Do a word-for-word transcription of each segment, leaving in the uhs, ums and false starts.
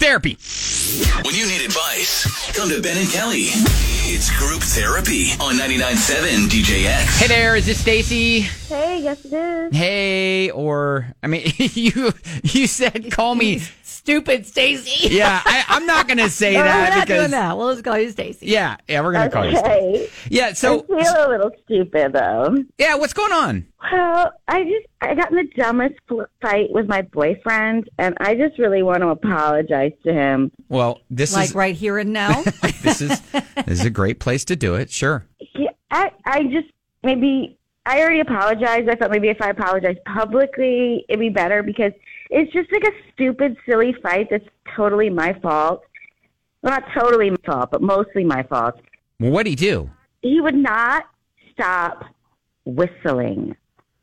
therapy. When you need advice, come to Ben and Kelly. It's Group Therapy on ninety-nine point seven D J X. Hey there, is this Stacy? Hey, yes it is. Hey, or, I mean, you you said call me Stupid Stacy. Yeah, I, I'm not going to say no, that we're not because... doing that. We'll just call you Stacy. Yeah, yeah, we're going to call you Okay. Stacy. Yeah, so... I feel a little stupid, though. Yeah, what's going on? Well, I just, I got in the dumbest fl- fight with my boyfriend, and I just really want to apologize to him. Well, this Like is... right here and now? this is this is a great place to do it, sure. He, I, I just, maybe, I already apologized. I thought maybe if I apologized publicly, it'd be better, because it's just like a stupid, silly fight that's totally my fault. Well, not totally my fault, but mostly my fault. Well, what'd he do? He would not stop whistling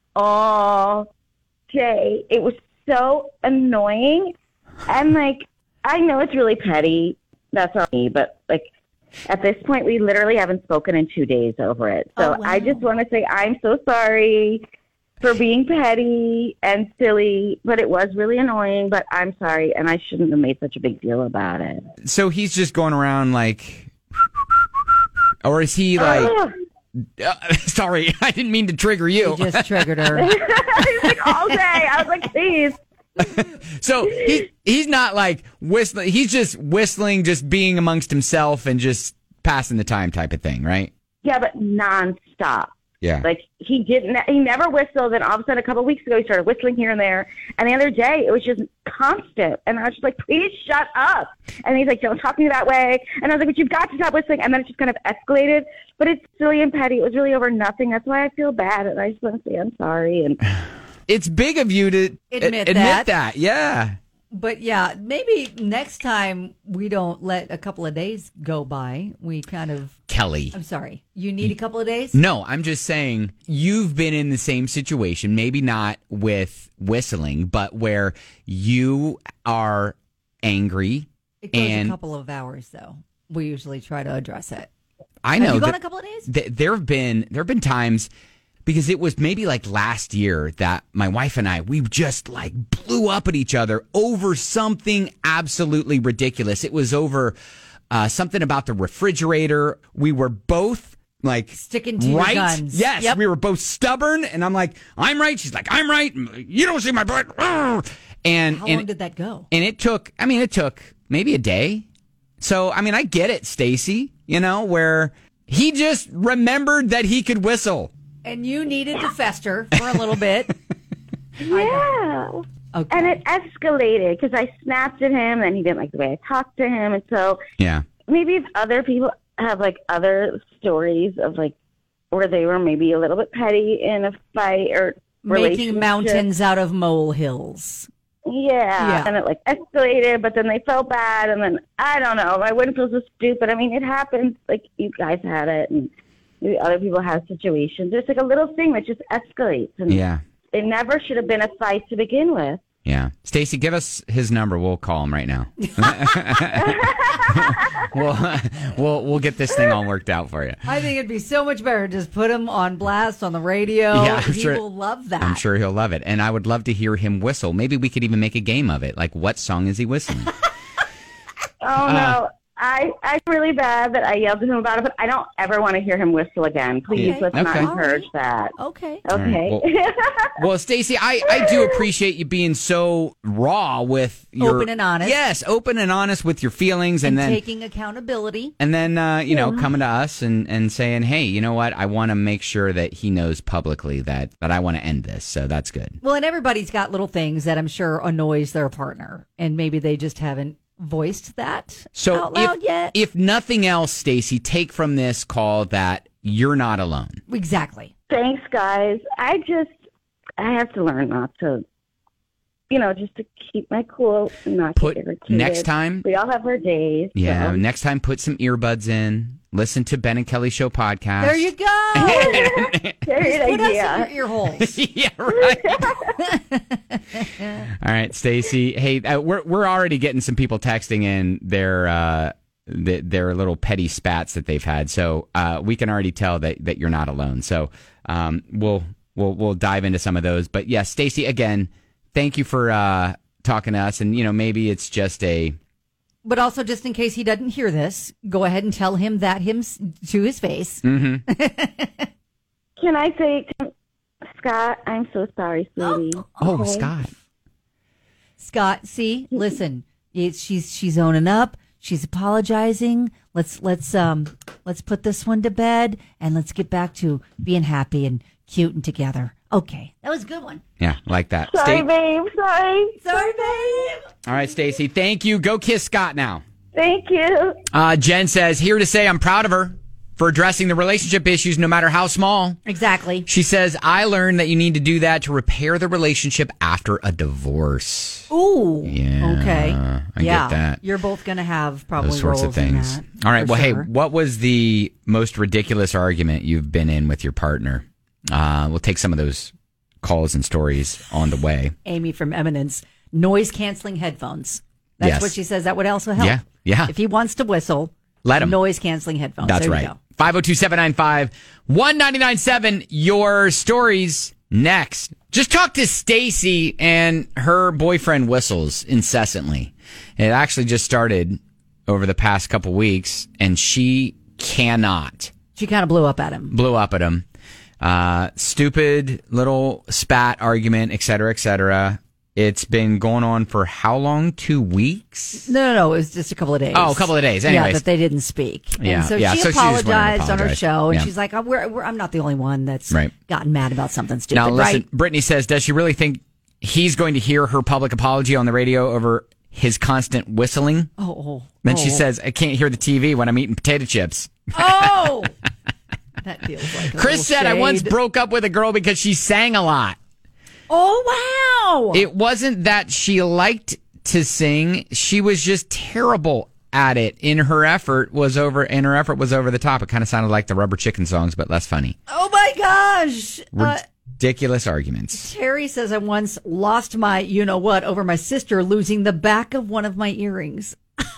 all day. It was so annoying. And, like, I know it's really petty. That's on me. But, like, at this point, we literally haven't spoken in two days over it. So Oh, wow. I just want to say I'm so sorry for being petty and silly, but it was really annoying. But I'm sorry, and I shouldn't have made such a big deal about it. So he's just going around like... Or is he like... Ugh. Uh, sorry, I didn't mean to trigger you. You just triggered her. He's like all day. I was like, please. So he he's not like whistling. He's just whistling, just being amongst himself and just passing the time type of thing, right? Yeah, but nonstop. Yeah. Like, he didn't, he never whistled, and all of a sudden, a couple of weeks ago, he started whistling here and there, and the other day, it was just constant, and I was just like, please shut up, and he's like, don't talk to me that way, and I was like, but you've got to stop whistling, and then it just kind of escalated, but it's silly and petty. It was really over nothing. That's why I feel bad, and I just want to say I'm sorry, and It's big of you to Admit a- admit that. that. Yeah. But yeah, maybe next time we don't let a couple of days go by. We kind of... Kelly. I'm sorry. You need a couple of days? No, I'm just saying you've been in the same situation, maybe not with whistling, but where you are angry. It goes and a couple of hours, though. We usually try to address it. I know Have you gone that a couple of days? th- there have been there have been times, because it was maybe like last year that my wife and I, we just like blew up at each other over something absolutely ridiculous. It was over uh, something about the refrigerator. We were both like Sticking to your right. guns. Yes, Yep. we were both stubborn, and I'm like, I'm right. She's like, I'm right. You don't see my butt. And How and, long did that go? and it took. I mean, it took maybe a day. So I mean, I get it, Stacy. You know, where he just remembered that he could whistle. And you needed to fester for a little bit. yeah. Okay. And it escalated, because I snapped at him, and he didn't like the way I talked to him, and so Yeah. maybe if other people have like other stories of like where they were maybe a little bit petty in a fight or Making relationship. mountains out of molehills. Yeah. Yeah. And it like escalated, but then they felt bad, and then I don't know. I wouldn't feel so stupid. I mean, it happens. Like, you guys had it, and maybe other people have situations. There's like a little thing that just escalates, and Yeah. it never should have been a fight to begin with. Yeah. Stacy, give us his number. We'll call him right now. we'll, we'll we'll get this thing all worked out for you. I think it'd be so much better to just put him on blast on the radio. Yeah, I'm he sure- will love that. I'm sure he'll love it. And I would love to hear him whistle. Maybe we could even make a game of it. Like, what song is he whistling? Oh, Uh, no. I, I feel really bad that I yelled at him about it, but I don't ever want to hear him whistle again. Please, Okay. let's not Okay. encourage that. Okay. Okay. All right, Well, Stacy, I, I do appreciate you being so raw with your... Open and honest. Yes, open and honest with your feelings. And, And then... taking accountability. And then, uh, you know, coming to us and, and saying, hey, you know what? I want to make sure that he knows publicly that, that I want to end this. So that's good. Well, and everybody's got little things that I'm sure annoys their partner, and maybe they just haven't voiced that So out loud if, yet. if nothing else, Stacy, take from this call that you're not alone. Exactly. Thanks, guys. I just, I have to learn not to, you know, just to keep my cool and not Put get irritated. next time. We all have our days. Yeah, so. next time, put some earbuds in. Listen to Ben and Kelly Show podcast. There you go. Great Put us in idea. your ear holes. Yeah, right. All right, Stacy. Hey, uh, we're we're already getting some people texting in their uh, th- their little petty spats that they've had. So uh, we can already tell that, that you're not alone. So um, we'll we'll we'll dive into some of those. But yes, Stacy, again, thank you for uh, talking to us. And you know, maybe it's just a but also just in case he doesn't hear this, go ahead and tell him that him to his face. Mm-hmm. Can I say, Scott, I'm so sorry, sweetie. Oh, oh Okay? Scott. Scott, see, listen, it's, she's she's owning up. She's apologizing. Let's let's um let's put this one to bed and let's get back to being happy and cute and together. Okay, that was a good one. Yeah, like that. Sorry, Sta- babe. Sorry. Sorry, babe. All right, Stacy. Thank you. Go kiss Scott now. Thank you. Uh, Jen says, here to say I'm proud of her for addressing the relationship issues, no matter how small. Exactly. She says, I learned that you need to do that to repair the relationship after a divorce. Ooh. Yeah, Okay. I yeah. get that. You're both going to have probably Those sorts roles of things. in that, All right. for Well, sure. hey, what was the most ridiculous argument you've been in with your partner? Uh, we'll take some of those calls and stories on the way. Amy from Eminence, noise canceling headphones. That's Yes. what she says. That would also help. Yeah, yeah. If he wants to whistle, Let him. Noise canceling headphones. That's there right. We go. five oh two, seven nine five, one nine nine seven. Your stories next. Just talk to Stacy, and her boyfriend whistles incessantly. It actually just started over the past couple weeks, and she cannot. She kind of blew up at him. Blew up at him. Uh, stupid little spat argument, et cetera, et cetera. It's been going on for how long? Two weeks? No, no, no. It was just a couple of days. Oh, a couple of days. Yeah, Anyways. that they didn't speak. Yeah, And so yeah. she So she just wanted to apologized on her apologize. show, and Yeah. she's like, I'm, we're, we're, I'm not the only one that's Right. gotten mad about something stupid, Now, listen, right? Brittany says, does she really think he's going to hear her public apology on the radio over his constant whistling? Oh, oh. Then oh. she says, I can't hear the T V when I'm eating potato chips. Oh! That feels like a Chris little said, I once shade. broke up with a girl because she sang a lot. Oh, wow! It wasn't that she liked to sing. She was just terrible at it. In her effort was over, and her effort was over the top. It kind of sounded like the Rubber Chicken songs, but less funny. Oh, my gosh! Uh, Ridiculous arguments. Terry says, I once lost my you-know-what over my sister losing the back of one of my earrings.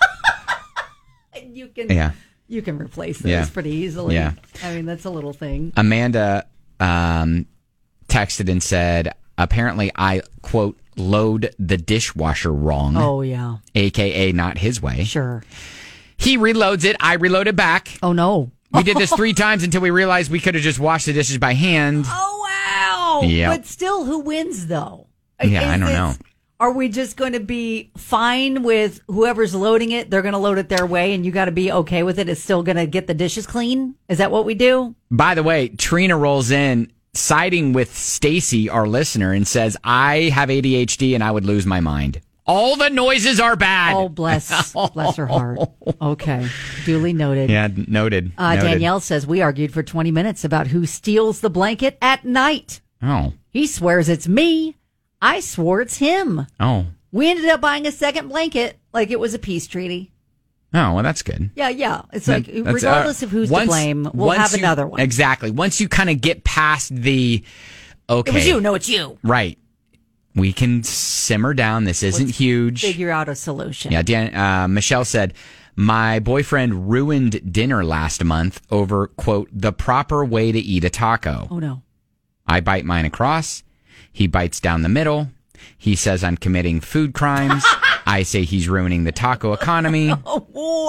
you can Yeah. you can replace those Yeah. pretty easily. Yeah. I mean, that's a little thing. Amanda um, texted and said, apparently I, quote, load the dishwasher wrong, Oh, yeah. a k a not his way. Sure. He reloads it. I reload it back. Oh, no. We did this three times until we realized we could have just washed the dishes by hand. Oh, wow. Yep. But still, who wins, though? Yeah, I Is don't it- know. Are we just going to be fine with whoever's loading it? They're going to load it their way, and you got to be okay with it. It's still going to get the dishes clean? Is that what we do? By the way, Trina rolls in siding with Stacy, our listener, and says, I have A D H D and I would lose my mind. All the noises are bad. Oh, bless, bless her heart. Okay, duly noted. Yeah, noted. Uh, noted. Danielle says, we argued for twenty minutes about who steals the blanket at night. Oh, He swears it's me. I swore it's him. oh, We ended up buying a second blanket like it was a peace treaty. oh, well, that's good. Yeah, yeah. It's That- like, that's, regardless uh, of who's once- to blame, we'll once have you- another one. Exactly. Once you kind of get past the, okay. It was you. No, it's you. Right. We can simmer down. This isn't Let's huge. Figure out a solution. Yeah, Dan, uh, Michelle said, my boyfriend ruined dinner last month over, quote, the proper way to eat a taco. Oh, no. I bite mine across. He bites down the middle. He says I'm committing food crimes. I say he's ruining the taco economy. Oh,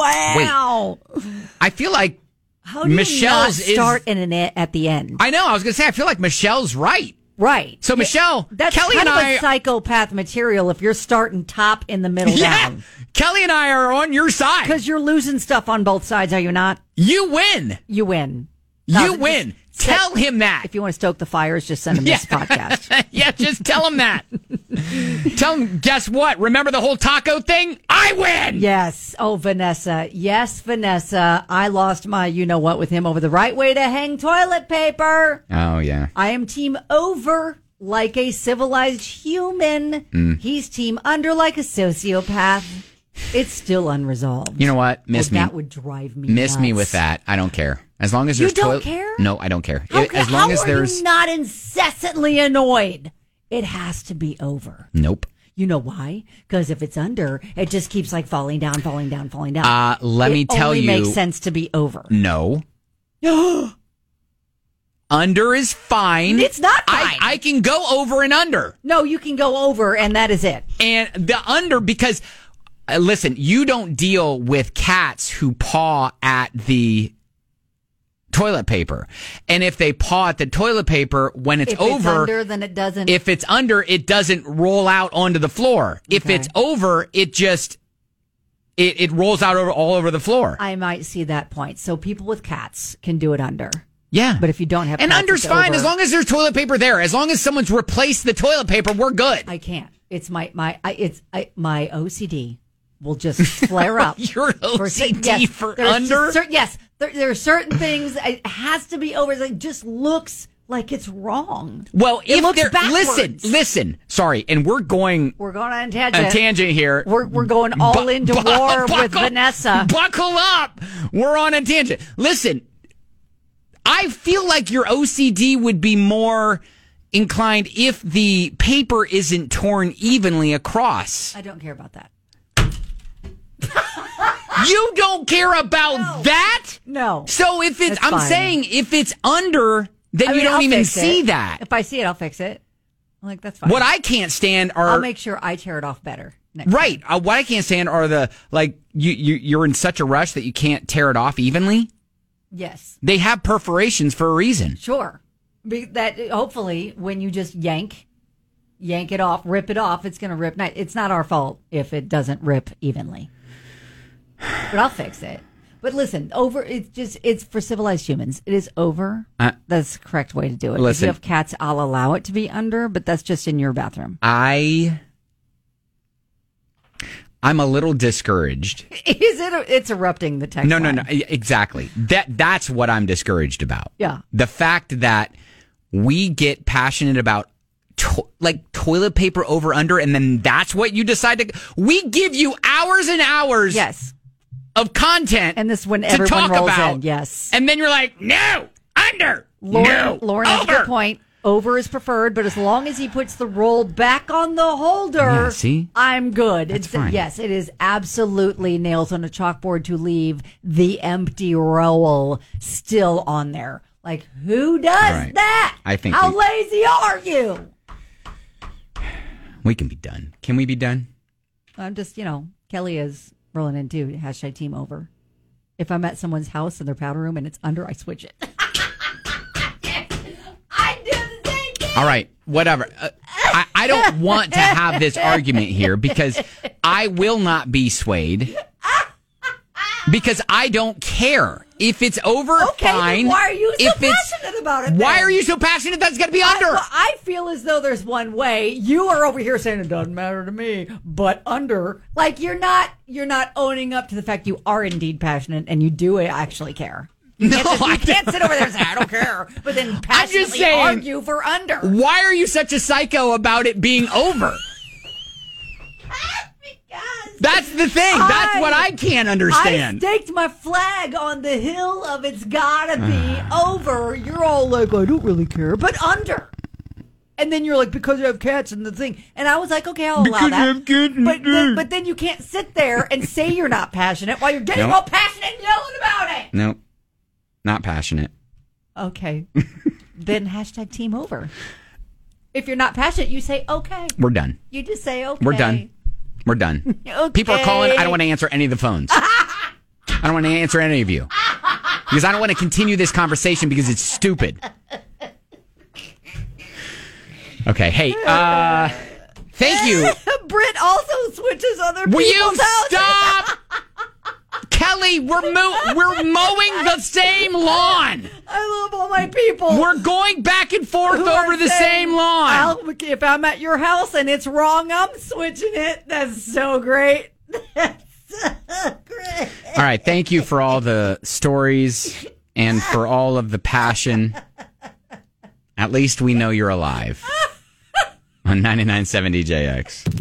wow. I feel like How do you Michelle's not is- start and an e- at the end? I know. I was going to say, I feel like Michelle's right. Right. So, Michelle, That's Kelly kind and of I- a psychopath material if you're starting top in the middle Yeah. down. Kelly and I are on your side. Because you're losing stuff on both sides, are you not? You win. You win. You No, win. just- Tell him that. If you want to stoke the fires, just send him this podcast. Yeah, just tell him that. Tell him, guess what? Remember the whole taco thing? I win. Yes. Oh, Vanessa. Yes, Vanessa. I lost my you know what with him over the right way to hang toilet paper. Oh, yeah. I am team over like a civilized human. Mm. He's team under like a sociopath. It's still unresolved. You know what? Miss Oh, me. That would drive me Miss nuts. me with that. I don't care. As long as You there's don't toilet- care? No, I don't care. How, It- as long how as are there's you not incessantly annoyed? It has to be over. Nope. You know why? Because if it's under, it just keeps like falling down, falling down, falling down. Uh, let it me tell only you. makes sense to be over. No. Under is fine. It's not I, fine. I can go over and under. No, you can go over, and that is it. And the under, because uh, listen, you don't deal with cats who paw at the toilet paper. And if they paw at the toilet paper when it's if over, it's under, then it doesn't. if it's under, it doesn't roll out onto the floor. Okay. If it's over, it just, it, it rolls out over, all over the floor. I might see that point. So people with cats can do it under. Yeah. But if you don't have and cats, under's it's fine over. as long as there's toilet paper there. As long as someone's replaced the toilet paper, we're good. I can't. It's my my I, it's I, my O C D will just flare up. Your O C D for, yes, for there's under? cer- yes, there, there are certain things. It has to be over. It just looks like it's wrong. Well, it if looks there, backwards. listen, listen. Sorry, and we're going We're going on a tangent. a tangent here. We're we're going all Bu- into bu- war buckle, with Vanessa. Buckle up. We're on a tangent. Listen, I feel like your O C D would be more inclined if the paper isn't torn evenly across. I don't care about that. You don't care about No. that? No. So if it's, That's I'm fine. saying if it's under, then I you mean, don't I'll even fix see it. that. If I see it, I'll fix it. I'm like, that's fine. What I can't stand are I'll make sure I tear it off better. Next right. time. Uh, what I can't stand are the like you you you're in such a rush that you can't tear it off evenly. Yes. They have perforations for a reason. Sure. Be- that hopefully when you just yank, yank it off, rip it off, it's going to rip. Ni- It's not our fault if it doesn't rip evenly. But I'll fix it. But listen, over. It's just it's for civilized humans. It is over. Uh, That's the correct way to do it. listen. If you have cats, I'll allow it to be under, but that's just in your bathroom. I I'm a little discouraged. Is it? It's erupting the text. No, no, line. no. Exactly. That that's what I'm discouraged about. Yeah. The fact that we get passionate about to- like toilet paper over under, and then that's what you decide to. We give you hours and hours. Yes. Of content, And this when to everyone talk rolls about, in. Yes. and then you're like, no, under, Lauren, no, Lauren has a over. good point. Over is preferred, but as long as he puts the roll back on the holder, Yeah, see? I'm good. That's it's fine. Yes, it is absolutely nails on a chalkboard to leave the empty roll still on there. Like, who does Right. that? I think How we- lazy are you? We can be done. Can we be done? I'm just, you know, Kelly is rolling into hashtag team over. If I'm at someone's house in their powder room and it's under, I switch it. I do the same thing. All right, whatever. Uh, I, I don't want to have this argument here because I will not be swayed because I don't care. If it's over, Okay, then fine. why are you so if it's, passionate about it, Why then? are you so passionate that's going to be under? I, I feel as though there's one way. You are over here saying it doesn't matter to me, but under, like you're not, you're not owning up to the fact you are indeed passionate and you do actually care. You No, can't, just- you I can't don't. sit over there and say I don't care, but then passionately saying- argue for under. Why are you such a psycho about it being over? Because That's the thing. That's I- what I can't I understand. staked my flag on the hill of it's gotta be over. You're all like, I don't really care, but under. And then you're like, because you have cats and the thing. And I was like, okay, I'll allow Because that. you have cats and but, the- then, but then you can't sit there and say you're not passionate while you're getting Nope. all passionate and yelling about it. Nope. Not passionate. Okay. Then hashtag team over. If you're not passionate, you say, okay. We're done. You just say, okay. We're done. We're done. Okay. People are calling. I don't want to answer any of the phones. I don't want to answer any of you. Because I don't want to continue this conversation because it's stupid. Okay. Hey, uh, thank you. Britt also switches other Will you people's houses. stop? Kelly, we're mo- we're mowing the same lawn. I love all my people. We're going back and forth who are over the saying, same lawn. I'll- if I'm at your house and it's wrong, I'm switching it. That's so great. That's so great. All right. Thank you for all the stories and for all of the passion. At least we know you're alive. On ninety-nine point seven D J X.